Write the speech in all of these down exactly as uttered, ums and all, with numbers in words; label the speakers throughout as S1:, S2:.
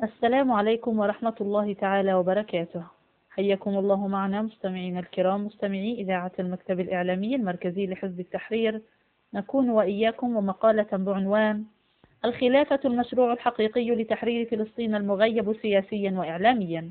S1: السلام عليكم ورحمة الله تعالى وبركاته. حياكم الله معنا مستمعينا الكرام، مستمعي إذاعة المكتب الإعلامي المركزي لحزب التحرير. نكون وإياكم ومقالة بعنوان الخلافة المشروع الحقيقي لتحرير فلسطين المغيب سياسيا وإعلاميا.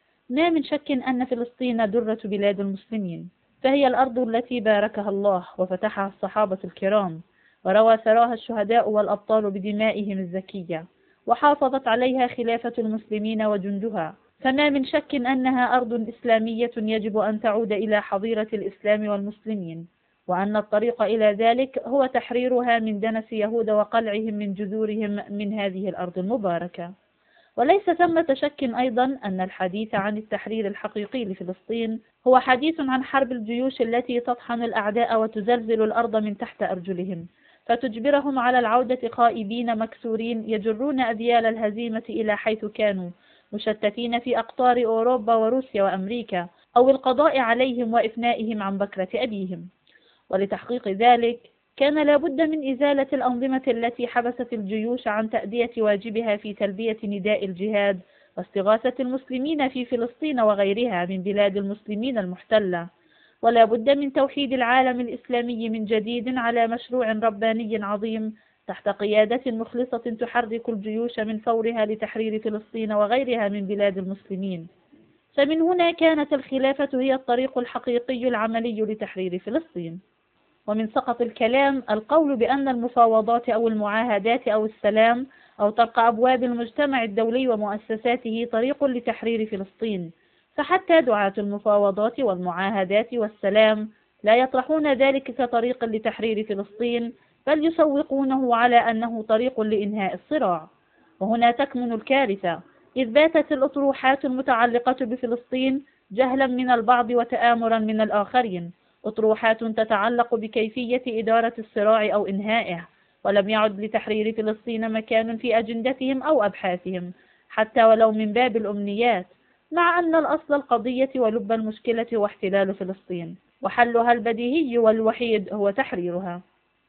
S1: ما من شك أن فلسطين درة بلاد المسلمين، فهي الأرض التي باركها الله وفتحها الصحابة الكرام، وروى ثراها الشهداء والأبطال بدمائهم الزكية، وحافظت عليها خلافة المسلمين وجندها. فما من شك أنها أرض إسلامية يجب أن تعود إلى حظيرة الإسلام والمسلمين، وأن الطريق إلى ذلك هو تحريرها من دنس يهود وقلعهم من جذورهم من هذه الأرض المباركة. وليس ثمة شك أيضا أن الحديث عن التحرير الحقيقي لفلسطين هو حديث عن حرب الجيوش التي تطحن الأعداء وتزلزل الأرض من تحت أرجلهم، فتجبرهم على العودة خائبين مكسورين يجرون أذيال الهزيمة إلى حيث كانوا، مشتتين في أقطار أوروبا وروسيا وأمريكا، أو القضاء عليهم وإفنائهم عن بكرة أبيهم. ولتحقيق ذلك كان لابد من إزالة الأنظمة التي حبست الجيوش عن تأدية واجبها في تلبية نداء الجهاد واستغاثة المسلمين في فلسطين وغيرها من بلاد المسلمين المحتلة. ولا بد من توحيد العالم الإسلامي من جديد على مشروع رباني عظيم تحت قيادة مخلصة تحرك الجيوش من فورها لتحرير فلسطين وغيرها من بلاد المسلمين. فمن هنا كانت الخلافة هي الطريق الحقيقي العملي لتحرير فلسطين. ومن سقط الكلام القول بأن المفاوضات أو المعاهدات أو السلام أو طرق أبواب المجتمع الدولي ومؤسساته طريق لتحرير فلسطين، فحتى دعاة المفاوضات والمعاهدات والسلام لا يطرحون ذلك كطريق لتحرير فلسطين، بل يسوقونه على أنه طريق لإنهاء الصراع. وهنا تكمن الكارثة، إذ باتت الأطروحات المتعلقة بفلسطين جهلا من البعض وتآمرا من الآخرين، أطروحات تتعلق بكيفية إدارة الصراع أو إنهائه، ولم يعد لتحرير فلسطين مكان في أجندتهم أو أبحاثهم، حتى ولو من باب الأمنيات، مع أن الأصل القضية ولب المشكلة هو احتلال فلسطين، وحلها البديهي والوحيد هو تحريرها.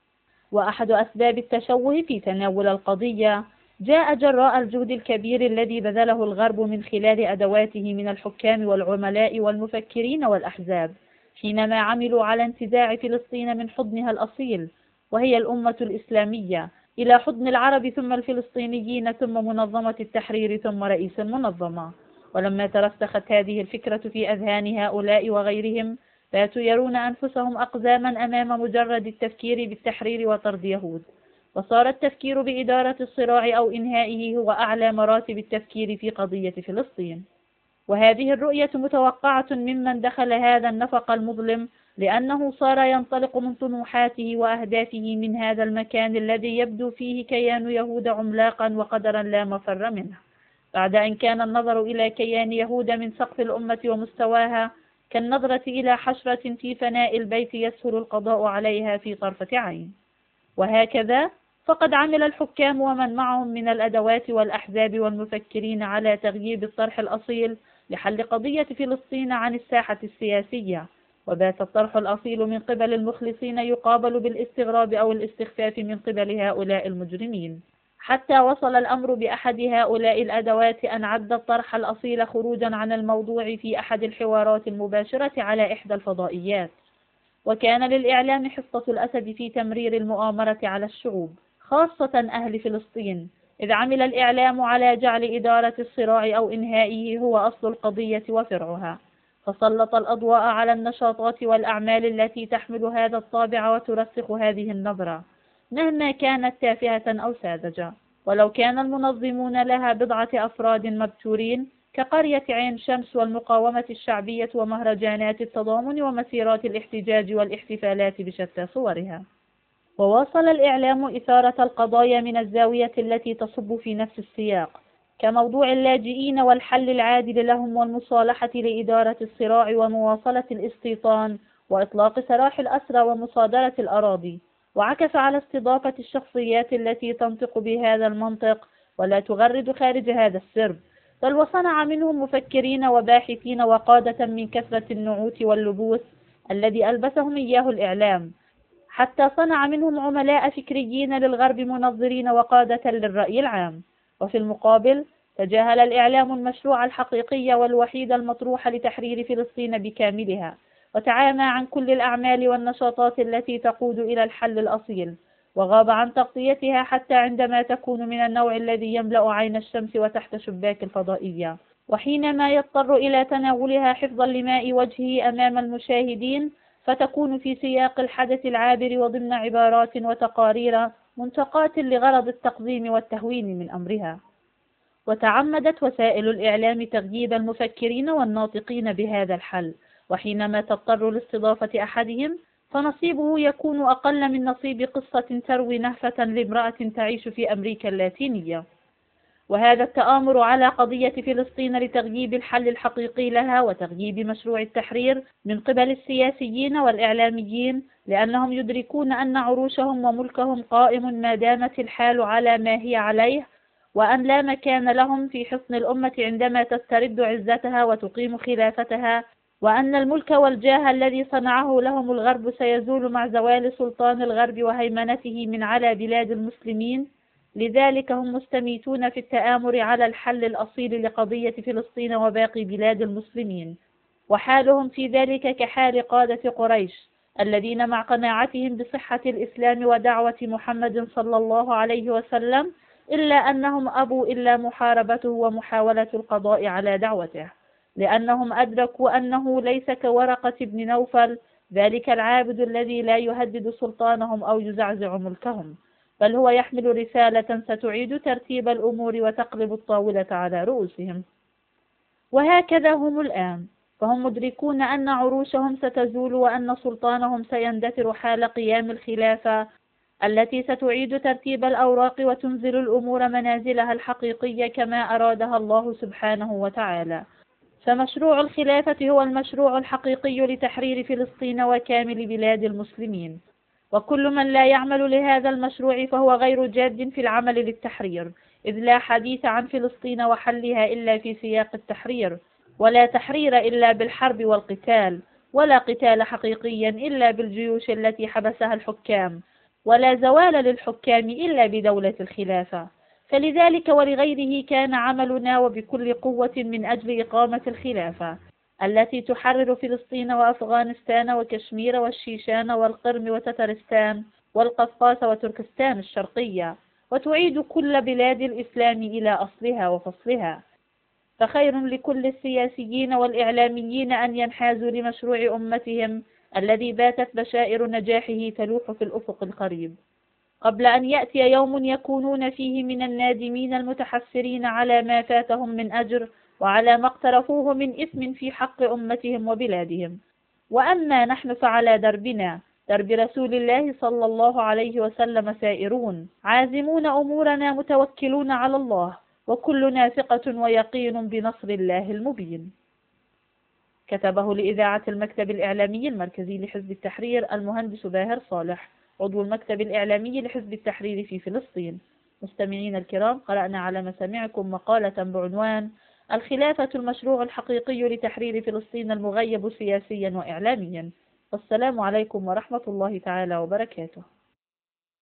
S1: وأحد أسباب التشوه في تناول القضية جاء جراء الجهد الكبير الذي بذله الغرب من خلال أدواته من الحكام والعملاء والمفكرين والأحزاب، حينما عملوا على انتزاع فلسطين من حضنها الأصيل وهي الأمة الإسلامية إلى حضن العرب ثم الفلسطينيين ثم منظمة التحرير ثم رئيس المنظمة. ولما ترسخت هذه الفكرة في أذهان هؤلاء وغيرهم، باتوا يرون أنفسهم أقزاما أمام مجرد التفكير بالتحرير وطرد يهود، وصار التفكير بإدارة الصراع أو إنهائه هو أعلى مراتب التفكير في قضية فلسطين. وهذه الرؤية متوقعة ممن دخل هذا النفق المظلم، لأنه صار ينطلق من طموحاته وأهدافه من هذا المكان الذي يبدو فيه كيان يهود عملاقا وقدرا لا مفر منه، بعد أن كان النظر إلى كيان يهود من سقف الأمة ومستواها كالنظرة إلى حشرة في فناء البيت يسهل القضاء عليها في طرفة عين. وهكذا فقد عمل الحكام ومن معهم من الأدوات والأحزاب والمفكرين على تغييب الطرح الأصيل لحل قضية فلسطين عن الساحة السياسية، وبات الطرح الأصيل من قبل المخلصين يقابل بالاستغراب أو الاستخفاف من قبل هؤلاء المجرمين، حتى وصل الأمر بأحد هؤلاء الأدوات أن عد الطرح الأصيل خروجا عن الموضوع في أحد الحوارات المباشرة على إحدى الفضائيات. وكان للإعلام حصة الأسد في تمرير المؤامرة على الشعوب، خاصة أهل فلسطين، إذ عمل الإعلام على جعل إدارة الصراع أو إنهائه هو أصل القضية وفرعها، فسلط الأضواء على النشاطات والأعمال التي تحمل هذا الطابع وترسخ هذه النظرة، مهما كانت تافهة أو ساذجة. ولو كان المنظمون لها بضعة أفراد مبتورين كقرية عين شمس والمقاومة الشعبية ومهرجانات التضامن ومسيرات الاحتجاج والاحتفالات بشتى صورها. وواصل الإعلام إثارة القضايا من الزاوية التي تصب في نفس السياق، كموضوع اللاجئين والحل العادل لهم والمصالحة لإدارة الصراع ومواصلة الاستيطان وإطلاق سراح الأسرى ومصادرة الأراضي، وعكف على استضافة الشخصيات التي تنطق بهذا المنطق ولا تغرد خارج هذا السرب، بل وصنع منهم مفكرين وباحثين وقادة من كثرة النعوت واللبوس الذي ألبسهم إياه الإعلام، حتى صنع منهم عملاء فكريين للغرب منظرين وقادة للرأي العام. وفي المقابل تجاهل الإعلام المشروع الحقيقي والوحيد المطروح لتحرير فلسطين بكاملها، وتعامى عن كل الأعمال والنشاطات التي تقود إلى الحل الأصيل، وغاب عن تغطيتها حتى عندما تكون من النوع الذي يملأ عين الشمس وتحت شباك الفضائية، وحينما يضطر إلى تناولها حفظا لماء وجهه أمام المشاهدين، فتكون في سياق الحدث العابر وضمن عبارات وتقارير منتقاة لغرض التقديم والتهوين من أمرها. وتعمدت وسائل الإعلام تغييب المفكرين والناطقين بهذا الحل، وحينما تضطر لاستضافة أحدهم فنصيبه يكون أقل من نصيب قصة تروي نهفة لامرأة تعيش في أمريكا اللاتينية. وهذا التآمر على قضية فلسطين لتغييب الحل الحقيقي لها وتغييب مشروع التحرير من قبل السياسيين والإعلاميين، لأنهم يدركون أن عروشهم وملكهم قائم ما دامت الحال على ما هي عليه، وأن لا مكان لهم في حصن الأمة عندما تسترد عزتها وتقيم خلافتها، وأن الملك والجاه الذي صنعه لهم الغرب سيزول مع زوال سلطان الغرب وهيمنته من على بلاد المسلمين. لذلك هم مستميتون في التآمر على الحل الأصيل لقضية فلسطين وباقي بلاد المسلمين، وحالهم في ذلك كحال قادة قريش الذين مع قناعتهم بصحة الإسلام ودعوة محمد صلى الله عليه وسلم، إلا أنهم أبوا إلا محاربته ومحاولة القضاء على دعوته، لأنهم أدركوا أنه ليس كورقة بن نوفل ذلك العابد الذي لا يهدد سلطانهم أو يزعزع ملكهم، بل هو يحمل رسالة ستعيد ترتيب الأمور وتقلب الطاولة على رؤوسهم. وهكذا هم الآن، فهم مدركون أن عروشهم ستزول وأن سلطانهم سيندثر حال قيام الخلافة التي ستعيد ترتيب الأوراق وتنزل الأمور منازلها الحقيقية كما أرادها الله سبحانه وتعالى. فمشروع الخلافة هو المشروع الحقيقي لتحرير فلسطين وكامل بلاد المسلمين، وكل من لا يعمل لهذا المشروع فهو غير جاد في العمل للتحرير، إذ لا حديث عن فلسطين وحلها إلا في سياق التحرير، ولا تحرير إلا بالحرب والقتال، ولا قتال حقيقيا إلا بالجيوش التي حبسها الحكام، ولا زوال للحكام إلا بدولة الخلافة. فلذلك ولغيره كان عملنا وبكل قوة من أجل إقامة الخلافة التي تحرر فلسطين وأفغانستان وكشمير والشيشان والقرم وتترستان والقفقاز وتركستان الشرقية، وتعيد كل بلاد الإسلام إلى أصلها وفصلها. فخير لكل السياسيين والإعلاميين أن ينحازوا لمشروع أمتهم الذي باتت بشائر نجاحه تلوح في الأفق القريب، قبل أن يأتي يوم يكونون فيه من النادمين المتحسرين على ما فاتهم من أجر وعلى ما اقترفوه من إثم في حق أمتهم وبلادهم. وأما نحن فعلى دربنا، درب رسول الله صلى الله عليه وسلم سائرون، عازمون أمورنا متوكلون على الله، وكلنا ثقة ويقين بنصر الله المبين. كتبه لإذاعة المكتب الإعلامي المركزي لحزب التحرير المهندس باهر صالح، عضو المكتب الإعلامي لحزب التحرير في فلسطين. مستمعين الكرام، قرأنا على مسامعكم مقالة بعنوان الخلافة المشروع الحقيقي لتحرير فلسطين المغيب سياسيا وإعلاميا. والسلام عليكم ورحمة الله تعالى وبركاته.